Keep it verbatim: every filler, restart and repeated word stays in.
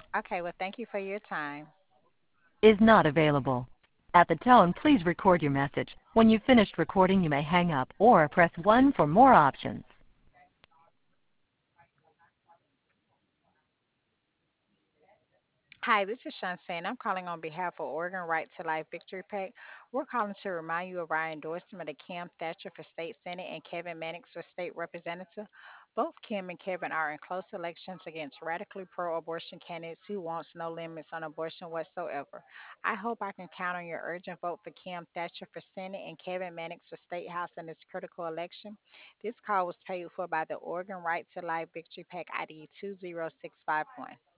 Okay, well, thank you for your time. Is not available. At the tone, please record your message. When you've finished recording, you may hang up or press one for more options. Hi, this is Shantae. I'm calling on behalf of Oregon Right to Life Victory Pack. We're calling to remind you of our endorsement of Kim Thatcher for state senate and Kevin Mannix for state representative. Both Kim and Kevin are in close elections against radically pro-abortion candidates who wants no limits on abortion whatsoever. I hope I can count on your urgent vote for Kim Thatcher for senate and Kevin Mannix for state house in this critical election. This call was paid for by the Oregon Right to Life Victory Pack I D two zero six five one.